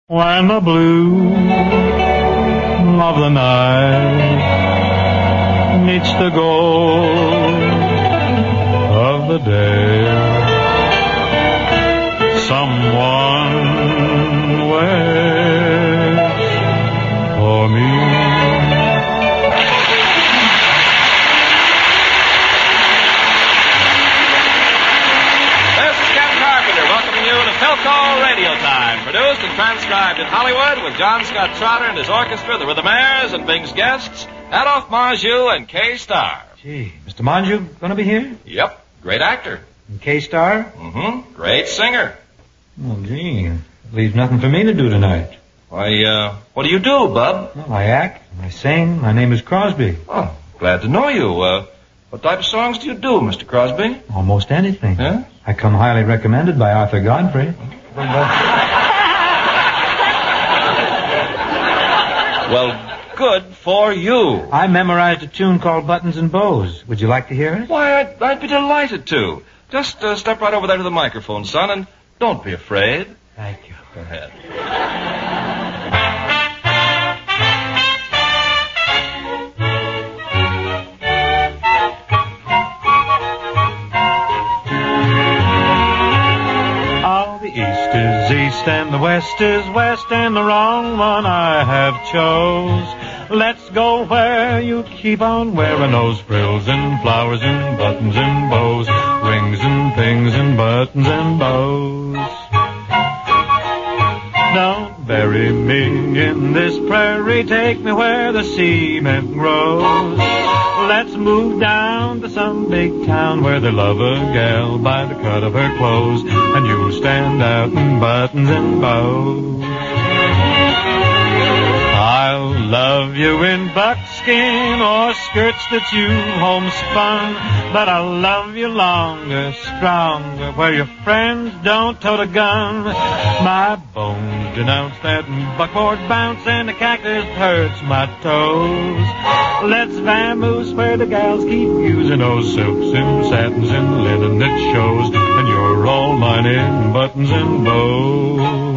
When the blue of the night meets the gold of the day, someone waits for me. This is Ken Carpenter welcoming you to Philco Radio Time, produced and transcribed in Hollywood with John Scott Trotter and his orchestra, the Rhythmaires, and Bing's guests, Adolphe Menjou and K-Star. Gee, Mr. Menjou going to be here? Yep, great actor. And K-Star? Mm-hmm, great singer. Oh, gee, leaves nothing for me to do tonight. Why, what do you do, Bub? Well, I act, I sing. My name is Crosby. Oh, glad to know you. What type of songs do you do, Mr. Crosby? Almost anything. Yeah? I come highly recommended by Arthur Godfrey. Well, good for you. I memorized a tune called Buttons and Bows. Would you like to hear it? Why, I'd be delighted to. Just step right over there to the microphone, son, and don't be afraid. Thank you. Go ahead. The east is east and the west is west and the wrong one I have chose. Let's go where you keep on wearing those frills and flowers and buttons and bows, rings and things and buttons and bows. Don't bury me in this prairie, take me where the cement grows. Let's move down to some big town where they love a gal by the cut of her clothes, and you'll stand out in buttons and bows. I'll love you in buckskin or skirts that you homespun, but I'll love you longer, stronger, where your friends don't tote a gun. My bones denounce that buckboard bounce, and the cactus hurts my toes. Let's vamoose where the gals keep using those silks and satins and linen that shows, and you're all mine in buttons and bows.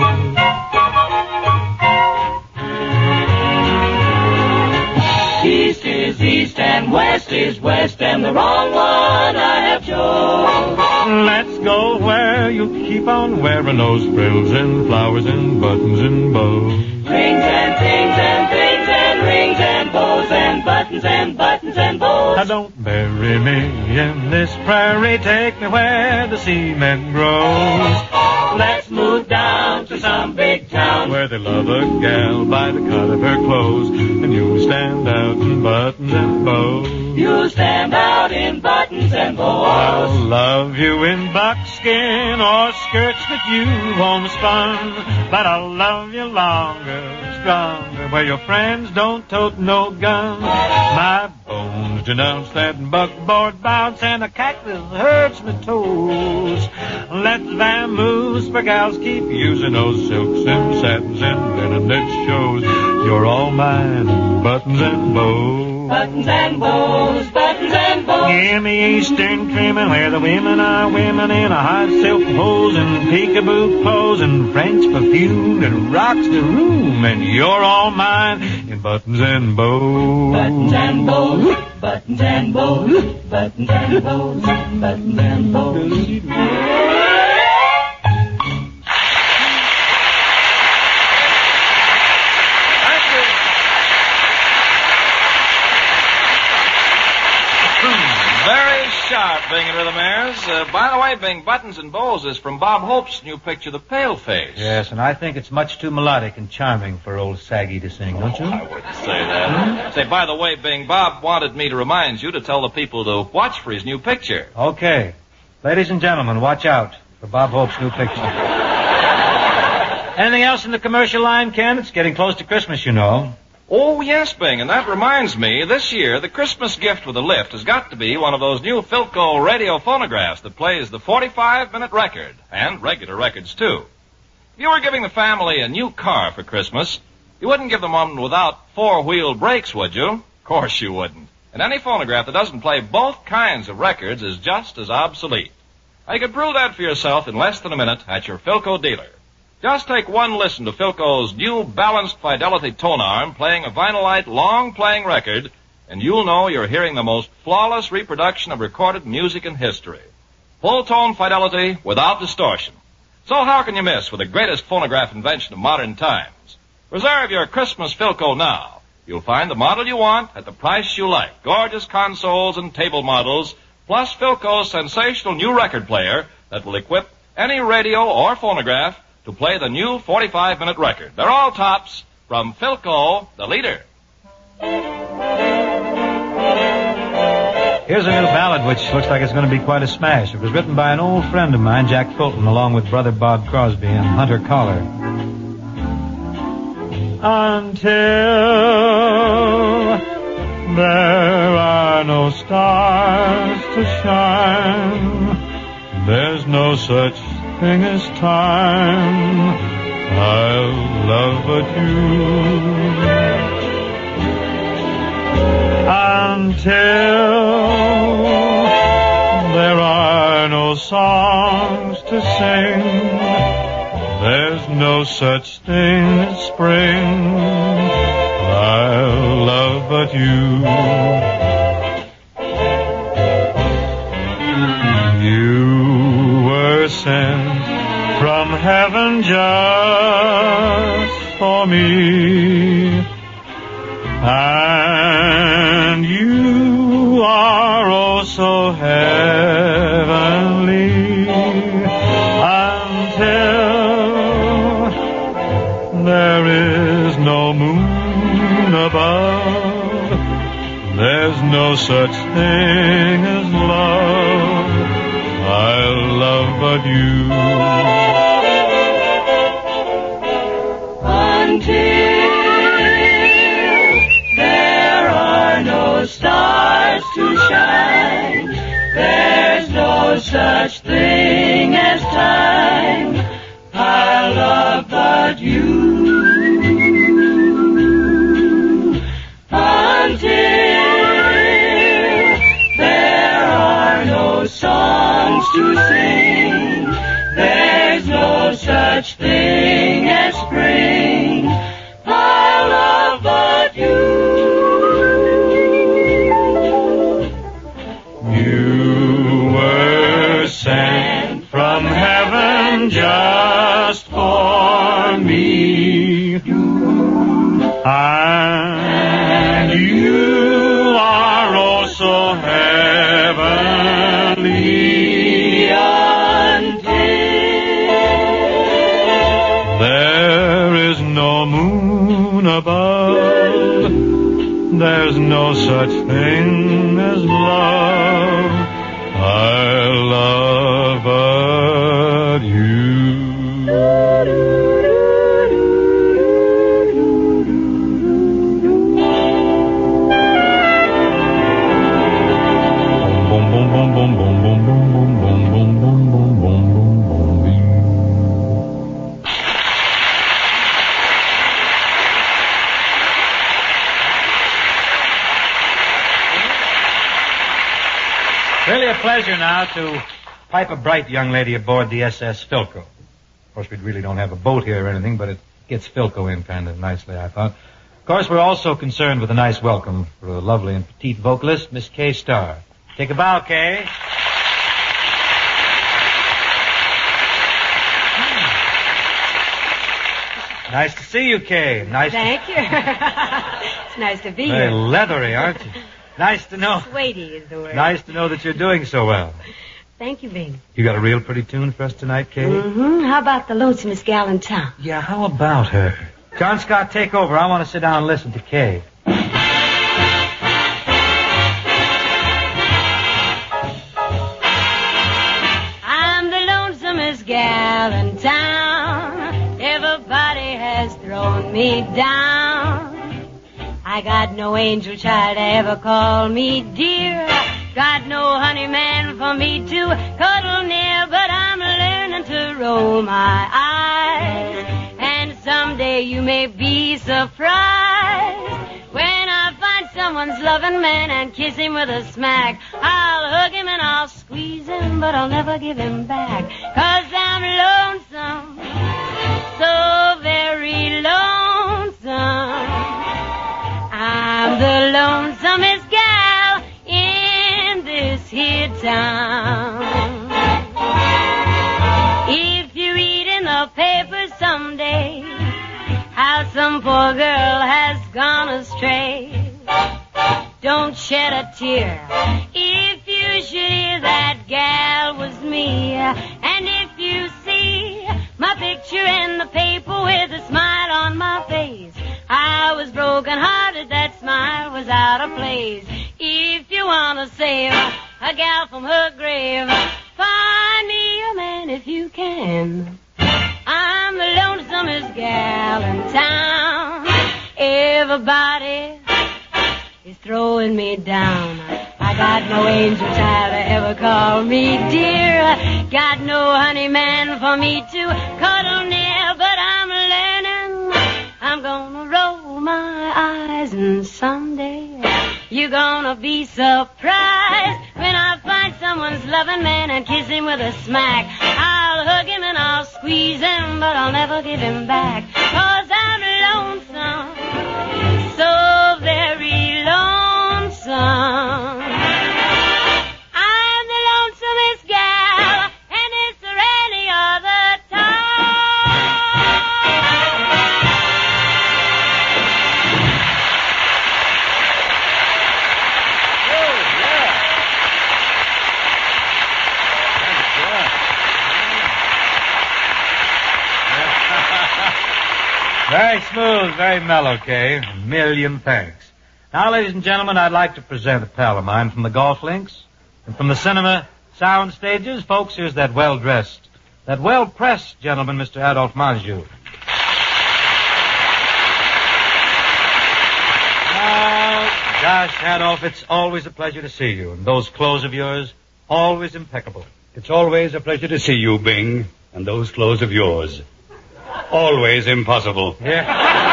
East is east and west is west, and the wrong one I have chose. Let's go where you keep on wearing those frills and flowers and buttons and bows. Rings and things and things and rings and bows and buttons and buttons and bows. Now don't bury me in this prairie, take me where the cement grows. Let's move down to some big town where they love a gal by the cut of her clothes, and you stand out in buttons and bows. You stand out in buttons and bows. I'll love you in buckskin or skirts that you homespun, but I'll love you longer, stronger, where your friends don't tote no gun. My bones denounce that buckboard bounce, and the cactus hurts my toes. Let's vamoose where gals keep using those silks and satins and linen that shows. You're all mine in buttons and bows. Buttons and bows, buttons and bows. In the eastern trimming where the women are women in a hot silk hose and peekaboo clothes and French perfume that rocks the room, and you're all mine in buttons and bows. Buttons and bows, buttons and bows, buttons and bows, buttons and bows. Very sharp, Bing and Rhythmaires. By the way, Bing, Buttons and Bows is from Bob Hope's new picture, The Paleface. Yes, and I think it's much too melodic and charming for old Saggy to sing, don't you? I wouldn't say that. Say, by the way, Bing, Bob wanted me to remind you to tell the people to watch for his new picture. Okay. Ladies and gentlemen, watch out for Bob Hope's new picture. Anything else in the commercial line, Ken? It's getting close to Christmas, you know. Oh, yes, Bing, and that reminds me, this year, the Christmas gift with a lift has got to be one of those new Philco radio phonographs that plays the 45-minute record, and regular records, too. If you were giving the family a new car for Christmas, you wouldn't give them one without four-wheel brakes, would you? Of course you wouldn't. And any phonograph that doesn't play both kinds of records is just as obsolete. Now, you can prove that for yourself in less than a minute at your Philco dealer. Just take one listen to Philco's new balanced fidelity tone arm playing a Vinylite long-playing record, and you'll know you're hearing the most flawless reproduction of recorded music in history. Full tone fidelity without distortion. So how can you miss with the greatest phonograph invention of modern times? Reserve your Christmas Philco now. You'll find the model you want at the price you like. Gorgeous consoles and table models, plus Philco's sensational new record player that will equip any radio or phonograph to play the new 45-minute record. They're all tops from Philco, the leader. Here's a little ballad which looks like it's going to be quite a smash. It was written by an old friend of mine, Jack Fulton, along with brother Bob Crosby and Hunter Collar. Until there are no stars to shine, there's no such thing as time. I'll love but you. Until there are no songs to sing, there's no such thing as spring. I'll love but you. You were sent from heaven just for me, and you are oh so heavenly. Until there is no moon above, there's no such thing as love. I'll love but you. Stars to shine, there's no such thing as time. I love but you. Until there are no songs to sing, there's no such thing as spring. I love but you. Sent from heaven just for me, and you are oh so heavenly. Until there is no moon above, there's no such thing as love. I love but you. Boom, boom, boom, boom, boom, boom, boom, boom, boom, boom, boom, boom, boom, boom, boom. Really a pleasure now to pipe a bright young lady aboard the SS Philco. Of course, we really don't have a boat here or anything, but it gets Philco in kind of nicely, I thought. Of course, we're also concerned with a nice welcome for a lovely and petite vocalist, Miss Kay Starr. Take a bow, Kay. Nice to see you, Kay. Thank you. It's nice to be here. Very leathery, aren't you? Nice to know. Sweaty is the word. Nice to know that you're doing so well. Thank you, Bing. You got a real pretty tune for us tonight, Kay? Mm-hmm. How about the lonesomest gal in town? Yeah, how about her? John Scott, take over. I want to sit down and listen to Kay. I'm the lonesomest gal in town. Everybody has thrown me down. I got no angel child to ever call me dear. Got no honey man for me to cuddle near. But I'm learning to roll my eyes. And someday you may be surprised when I find someone's loving man and kiss him with a smack. I'll hug him and I'll squeeze him, but I'll never give him back. 'Cause I'm lonesome. so very lonesome. I'm the lonesomest gal in this here town. If you read in the paper someday how some poor girl has gone astray, don't shed a tear if you should hear that gal was me. And if you see my picture in the paper with a smile on my face, I was broken hearted, that smile was out of place. If you wanna save a gal from her grave, find me a man if you can. I'm the lonesomest gal in town. Everybody is throwing me down. I got no angel child to ever call me dear. Got no honey man for me to cuddle near. But I'm learning. I'm gonna roll my eyes, and someday you're gonna be surprised when I find someone's loving man and kiss him with a smack. I'll hug him and I'll squeeze him, but I'll never give him back. 'Cause I'm lonesome, so very lonesome. I'm the lonesomest gal, and is there any other time? Very smooth, very mellow, Kay. A million thanks. Now, ladies and gentlemen, I'd like to present a pal of mine from the golf links and from the cinema sound stages. Folks, here's that well-dressed, that well-pressed gentleman, Mr. Adolphe Manjou. Oh, gosh, Adolphe, it's always a pleasure to see you. And those clothes of yours, always impeccable. It's always a pleasure to see you, Bing, and those clothes of yours. Always impossible. Yeah.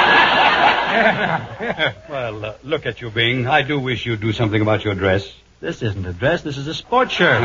Well, look at you, Bing. I do wish you'd do something about your dress. This isn't a dress. This is a sports shirt.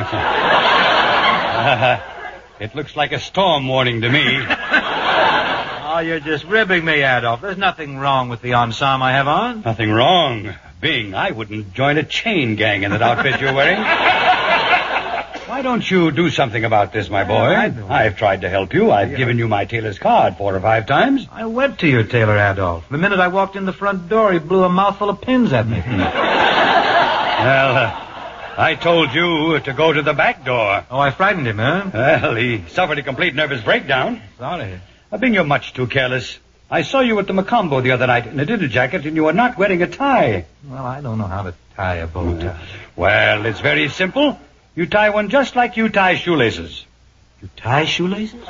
It looks like a storm warning to me. Oh, you're just ribbing me, Adolphe. There's nothing wrong with the ensemble I have on. Nothing wrong. Bing, I wouldn't join a chain gang in that outfit you're wearing. Why don't you do something about this, my boy? I've tried to help you. I've given you my tailor's card 4 or 5 times. I went to your tailor, Adolphe. The minute I walked in the front door, he blew a mouthful of pins at me. Well, I told you to go to the back door. Oh, I frightened him, huh? Well, he suffered a complete nervous breakdown. Sorry. Bing, you're much too careless. I saw you at the Macombo the other night in a dinner jacket, and you were not wearing a tie. Well, I don't know how to tie a bow tie. Well, it's very simple. You tie one just like you tie shoelaces. You tie shoelaces?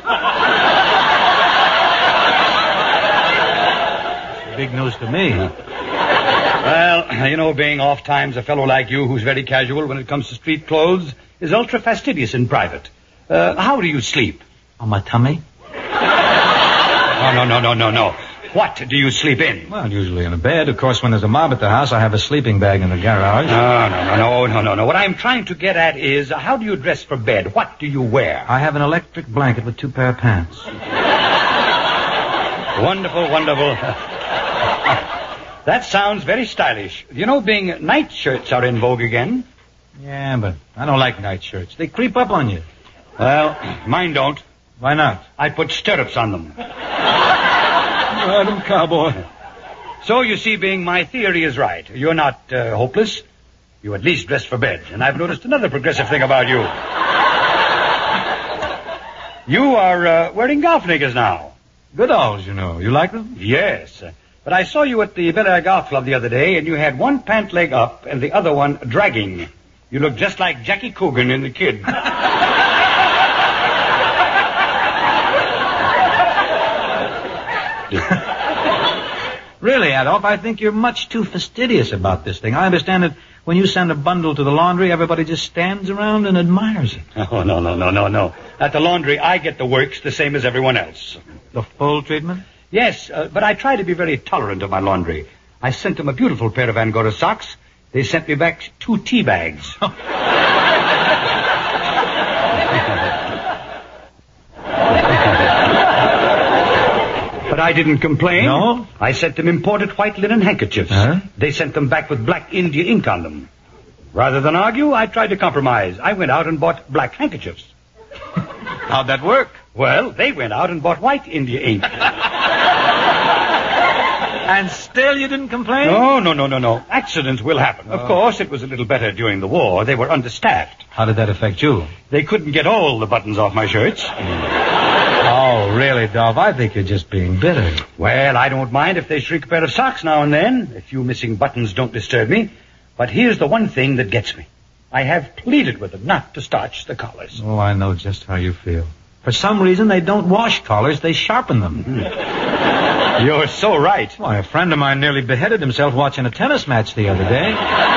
Big news to me. Well, you know, Bing, oft-times a fellow like you who's very casual when it comes to street clothes is ultra-fastidious in private. How do you sleep? On my tummy? No. What do you sleep in? Well, usually in a bed. Of course, when there's a mob at the house, I have a sleeping bag in the garage. No. What I'm trying to get at is, how do you dress for bed? What do you wear? I have an electric blanket with 2 pair of pants. Wonderful. That sounds very stylish. You know, Bing, night shirts are in vogue again. Yeah, but I don't like night shirts. They creep up on you. Well, mine don't. Why not? I put stirrups on them. Adam Cowboy. So, you see, Bing, my theory is right. You're not hopeless. You at least dress for bed. And I've noticed another progressive thing about you. You are wearing golf knickers now. Goodalls, you know. You like them? Yes. But I saw you at the Bel Air Golf Club the other day, and you had one pant leg up and the other one dragging. You look just like Jackie Coogan in The Kid. Really, Adolphe, I think you're much too fastidious about this thing. I understand that when you send a bundle to the laundry, everybody just stands around and admires it. Oh, no. At the laundry, I get the works the same as everyone else. The full treatment? Yes, but I try to be very tolerant of my laundry. I sent them a beautiful pair of Angora socks. They sent me back 2 tea bags. But I didn't complain. No? I sent them imported white linen handkerchiefs. Huh? They sent them back with black India ink on them. Rather than argue, I tried to compromise. I went out and bought black handkerchiefs. How'd that work? Well, they went out and bought white India ink. And still you didn't complain? No. Accidents will happen. Of course, it was a little better during the war. They were understaffed. How did that affect you? They couldn't get all the buttons off my shirts. Oh, really, Dolph? I think you're just being bitter. Well, I don't mind if they shrink a pair of socks now and then. A few missing buttons don't disturb me. But here's the one thing that gets me. I have pleaded with them not to starch the collars. Oh, I know just how you feel. For some reason, they don't wash collars, they sharpen them. You're so right. Why, a friend of mine nearly beheaded himself watching a tennis match the other day.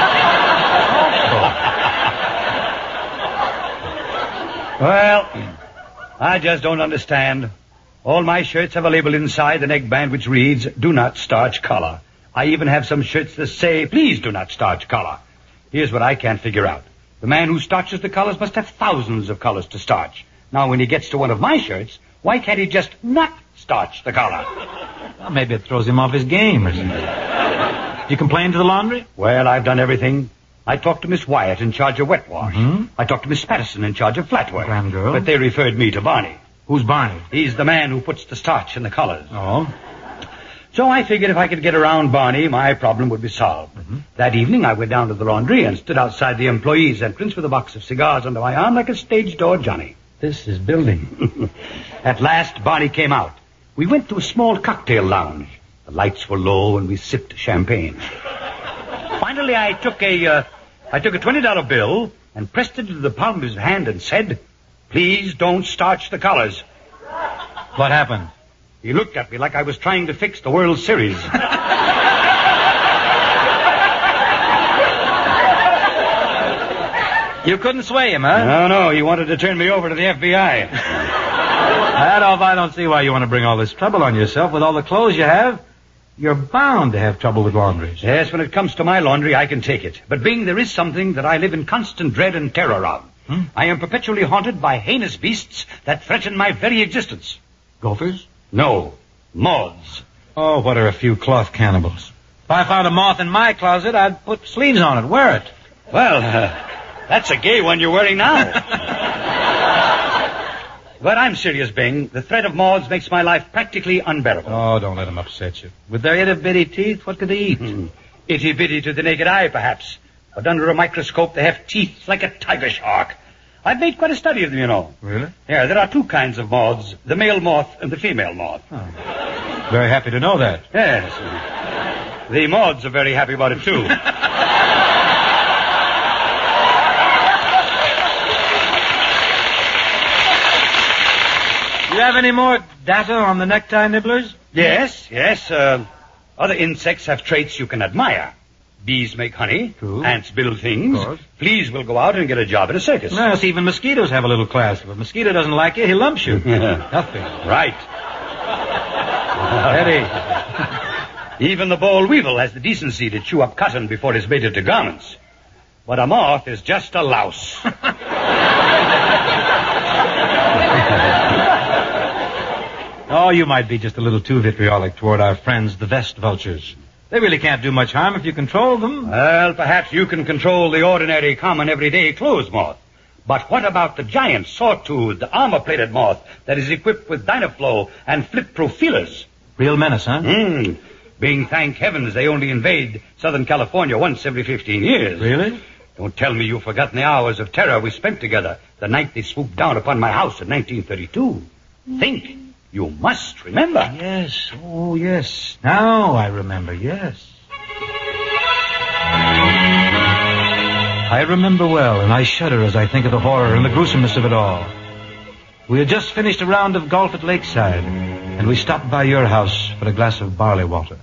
Well, I just don't understand. All my shirts have a label inside the neckband which reads, "Do not starch collar." I even have some shirts that say, "Please do not starch collar." Here's what I can't figure out. The man who starches the collars must have thousands of collars to starch. Now, when he gets to one of my shirts, why can't he just not starch the collar? Well, maybe it throws him off his game or something. You complained to the laundry? Well, I've done everything. I talked to Miss Wyatt in charge of wet wash. Mm-hmm. I talked to Miss Patterson in charge of flat work. Grand girl. But they referred me to Barney. Who's Barney? He's the man who puts the starch in the collars. Oh? So I figured if I could get around Barney, my problem would be solved. Mm-hmm. That evening, I went down to the laundry and stood outside the employees' entrance with a box of cigars under my arm like a stage door Johnny. This is building. At last, Barney came out. We went to a small cocktail lounge. The lights were low and we sipped champagne. Finally, I took a $20 bill and pressed it into the palm of his hand and said, "Please don't starch the collars." What happened? He looked at me like I was trying to fix the World Series. You couldn't sway him, huh? No, he wanted to turn me over to the FBI. Adolf, I don't see why you want to bring all this trouble on yourself. With all the clothes you have, you're bound to have trouble with laundries. Yes, when it comes to my laundry, I can take it. But Bing, there is something that I live in constant dread and terror of. I am perpetually haunted by heinous beasts that threaten my very existence. Gophers? No, moths. Oh, what are a few cloth cannibals? If I found a moth in my closet, I'd put sleeves on it, wear it. Well, that's a gay one you're wearing now. But I'm serious, Bing. The threat of moths makes my life practically unbearable. Oh, don't let them upset you. With their itty-bitty teeth, what could they eat? Itty-bitty to the naked eye, perhaps. But under a microscope, they have teeth like a tiger shark. I've made quite a study of them, you know. Really? Yeah, there are two kinds of moths, the male moth and the female moth. Oh. Very happy to know that. Yes. The moths are very happy about it, too. Do you have any more data on the necktie nibblers? Yes. Other insects have traits you can admire. Bees make honey. True. Ants build things. Of course. Fleas will go out and get a job at a circus. Yes, even mosquitoes have a little class. If a mosquito doesn't like you, he lumps you. Nothing. Right. Eddie. Even the boll weevil has the decency to chew up cotton before it's made into garments. But a moth is just a louse. Oh, you might be just a little too vitriolic toward our friends, the vest vultures. They really can't do much harm if you control them. Well, perhaps you can control the ordinary, common, everyday clothes moth. But what about the giant, saw-toothed, armor-plated moth that is equipped with Dynaflow and flip-proof feelers? Real menace, huh? Being, thank heavens, they only invade Southern California once every 15 years. Really? Don't tell me you've forgotten the hours of terror we spent together the night they swooped down upon my house in 1932. Think. You must remember. Yes. Oh, yes. Now I remember, yes. I remember well, and I shudder as I think of the horror and the gruesomeness of it all. We had just finished a round of golf at Lakeside, and we stopped by your house for a glass of barley water.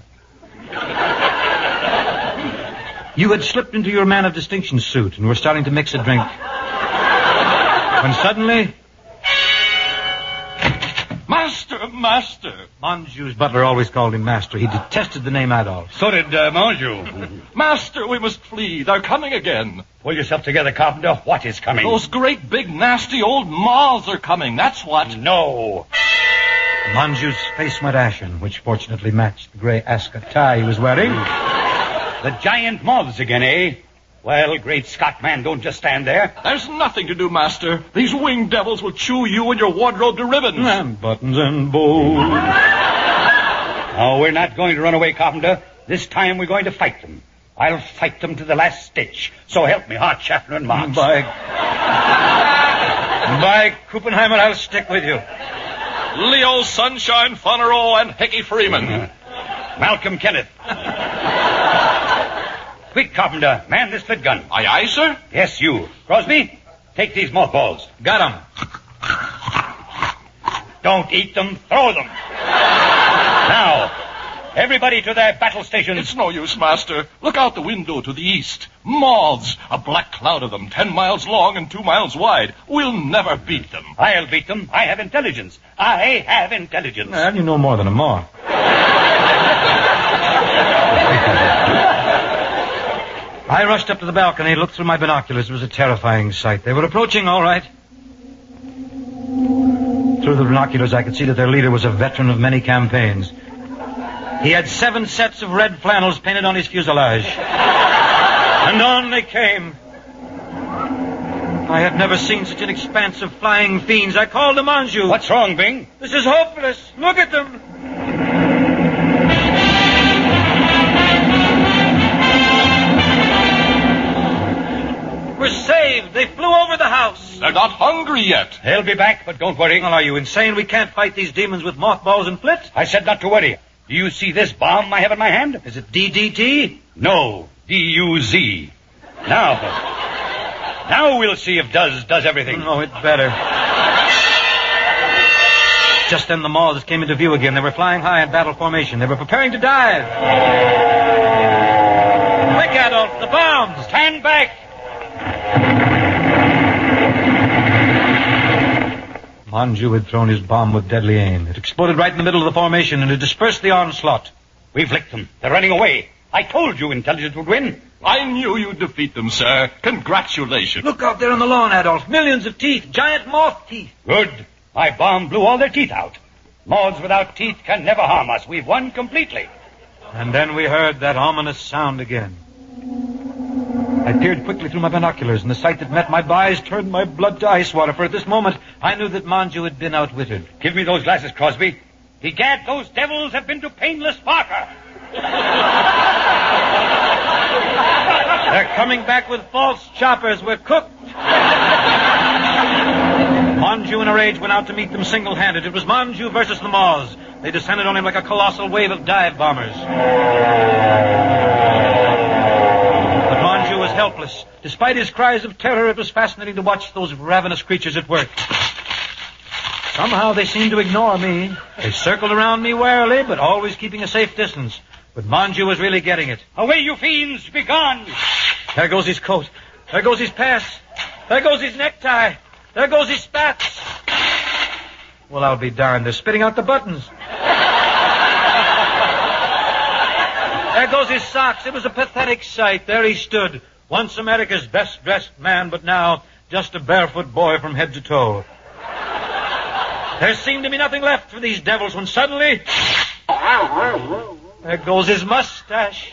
You had slipped into your man of distinction suit and were starting to mix a drink. When suddenly... Master. Monjou's butler always called him Master. He detested the name Adolf. So did Monjou. Master, we must flee. They're coming again. Pull yourself together, Carpenter. What is coming? Those great, big, nasty old moths are coming. That's what. No. Manju's face went ashen, which fortunately matched the gray ascot tie he was wearing. The giant moths again, eh? Well, great Scott, man, don't just stand there. There's nothing to do, Master. These winged devils will chew you and your wardrobe to ribbons. And buttons and bows. No, we're not going to run away, Carpenter. This time we're going to fight them. I'll fight them to the last stitch. So help me, Hart, Schaffner, and Marx. By Kuppenheimer, I'll stick with you. Leo, Sunshine, Funero, and Hickey Freeman. Malcolm Kenneth. Quick, Carpenter, man this split gun. Aye, aye, sir. Yes, you. Crosby, take these mothballs. Got him. Don't eat them, throw them. Now, everybody to their battle stations. It's no use, Master. Look out the window to the east. Moths, a black cloud of them, 10 miles long and 2 miles wide. We'll never beat them. I'll beat them. I have intelligence. I have intelligence. Well, you know more than a moth. I rushed up to the balcony, looked through my binoculars. It was a terrifying sight. They were approaching all right. Through the binoculars, I could see that their leader was a veteran of many campaigns. He had 7 sets of red flannels painted on his fuselage. And on they came. I had never seen such an expanse of flying fiends. I called to Manju. What's wrong, Bing? This is hopeless. Look at them. We're saved. They flew over the house. They're not hungry yet. They'll be back, but don't worry. Well, are you insane? We can't fight these demons with mothballs and flit. I said not to worry. Do you see this bomb I have in my hand? Is it DDT? No, D-U-Z. Now we'll see if does everything. Oh, it better. Just then the moths came into view again. They were flying high in battle formation. They were preparing to dive. Quick, Adolf, the bombs! Stand back! Manju had thrown his bomb with deadly aim. It exploded right in the middle of the formation, and it dispersed the onslaught. We've licked them. They're running away. I told you intelligence would win. I knew you'd defeat them, sir. Congratulations. Look out there on the lawn, Adolf. Millions of teeth. Giant moth teeth. Good. My bomb blew all their teeth out. Moths without teeth can never harm us. We've won completely. And then we heard that ominous sound again. I peered quickly through my binoculars, and the sight that met my eyes turned my blood to ice water, for at this moment I knew that Manju had been outwitted. Give me those glasses, Crosby. Egad, those devils have been to Painless Parker. They're coming back with false choppers. We're cooked. Manju, in a rage, went out to meet them single-handed. It was Manju versus the moths. They descended on him like a colossal wave of dive bombers. But Manju was helpless. Despite his cries of terror, it was fascinating to watch those ravenous creatures at work. Somehow they seemed to ignore me. They circled around me warily, but always keeping a safe distance. But Manju was really getting it. Away, you fiends! Be gone! There goes his coat. There goes his pass. There goes his necktie. There goes his spats. Well, I'll be darned. They're spitting out the buttons. There goes his socks. It was a pathetic sight. There he stood. Once America's best-dressed man, but now just a barefoot boy from head to toe. There seemed to be nothing left for these devils when suddenly... there goes his mustache.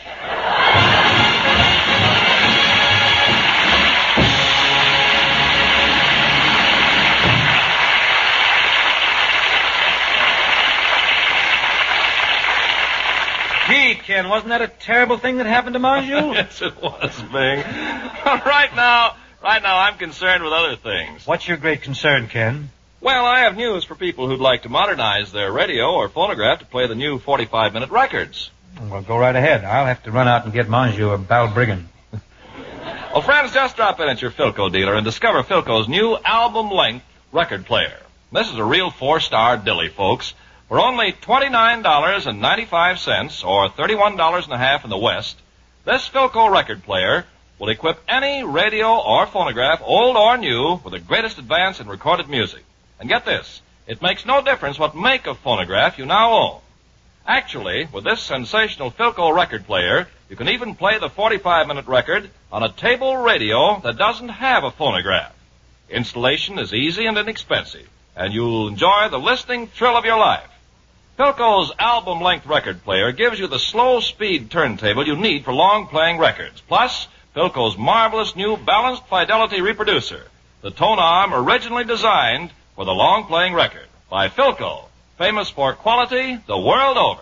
Gee, Ken, wasn't that a terrible thing that happened to Manju? Yes, it was, Bing. Right now, I'm concerned with other things. What's your great concern, Ken? Well, I have news for people who'd like to modernize their radio or phonograph to play the new 45-minute records. Well, go right ahead. I'll have to run out and get Manju a Balbriggan. Well, friends, just drop in at your Philco dealer and discover Philco's new album-length record player. This is a real 4-star dilly, folks. For only $29.95, or $31.50 in the West, this Philco record player will equip any radio or phonograph, old or new, with the greatest advance in recorded music. And get this, it makes no difference what make of phonograph you now own. Actually, with this sensational Philco record player, you can even play the 45-minute record on a table radio that doesn't have a phonograph. Installation is easy and inexpensive, and you'll enjoy the listening thrill of your life. Philco's album-length record player gives you the slow-speed turntable you need for long-playing records. Plus, Philco's marvelous new balanced fidelity reproducer, the tone arm originally designed for the long-playing record. By Philco, famous for quality the world over.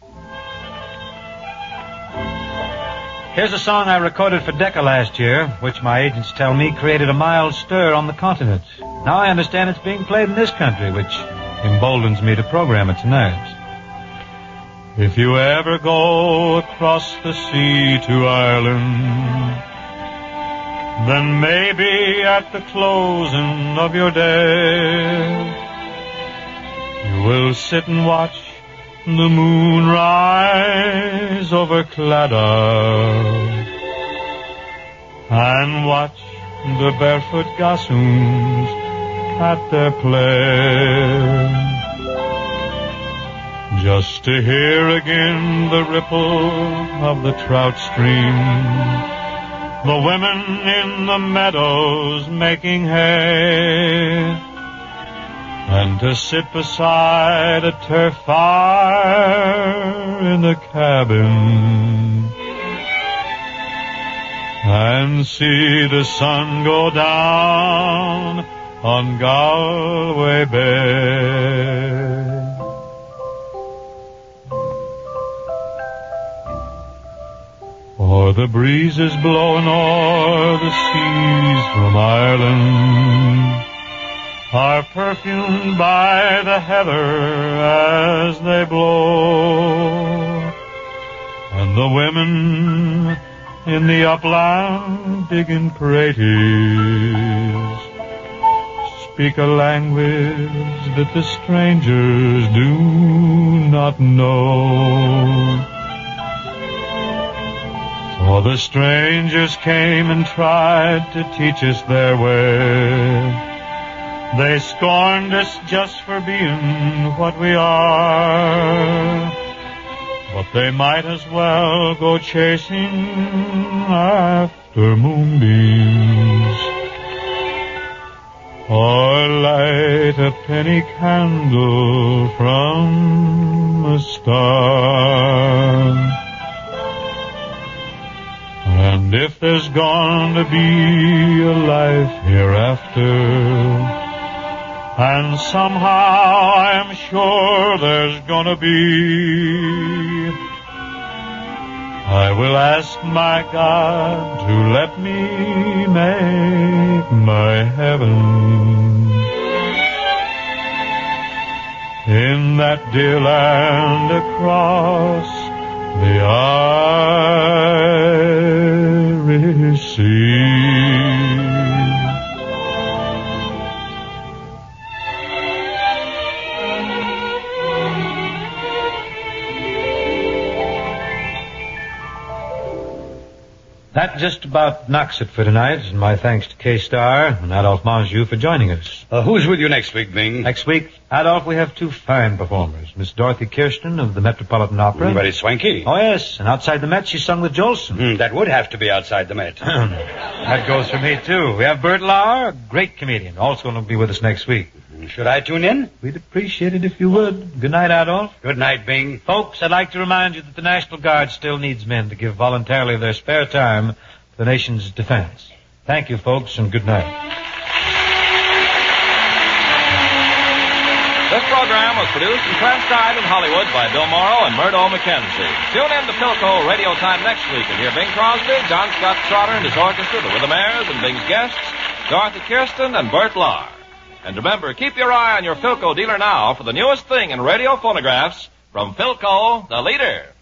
Here's a song I recorded for Decca last year, which my agents tell me created a mild stir on the continent. Now I understand it's being played in this country, which emboldens me to program it tonight. If you ever go across the sea to Ireland, then maybe at the closing of your day, you will sit and watch the moon rise over Claddagh and watch the barefoot gossoons at their play, just to hear again the ripple of the trout stream, the women in the meadows making hay, and to sit beside a turf fire in the cabin and see the sun go down on Galway Bay. Or the breezes blowing o'er the seas from Ireland are perfumed by the heather as they blow, and the women in the upland digging praties speak a language that the strangers do not know. For the strangers came and tried to teach us their way. They scorned us just for being what we are, but they might as well go chasing after moonbeams or light a penny candle from a star. And if there's going to be a life hereafter, and somehow I'm sure there's gonna be, I will ask my God to let me make my heaven in that dear land across the Irish Sea. That just about knocks it for tonight, and my thanks to K-Star and Adolphe Manjou for joining us. Who's with you next week, Bing? Next week, Adolphe, we have two fine performers. Miss Dorothy Kirsten of the Metropolitan Opera. Very swanky. Oh, yes, and outside the Met, she sung with Jolson. That would have to be outside the Met. That goes for me, too. We have Bert Lauer, a great comedian, also going to be with us next week. Should I tune in? We'd appreciate it if you would. Good night, Adolphe. Good night, Bing. Folks, I'd like to remind you that the National Guard still needs men to give voluntarily of their spare time to the nation's defense. Thank you, folks, and good night. This program was produced and transcribed in Hollywood by Bill Morrow and Murdo McKenzie. Tune in to Philco Radio Time next week and hear Bing Crosby, John Scott Trotter and his orchestra, the Rhythmaires, and Bing's guests, Dorothy Kirsten and Bert Lauer. And remember, keep your eye on your Philco dealer now for the newest thing in radio phonographs from Philco, the leader.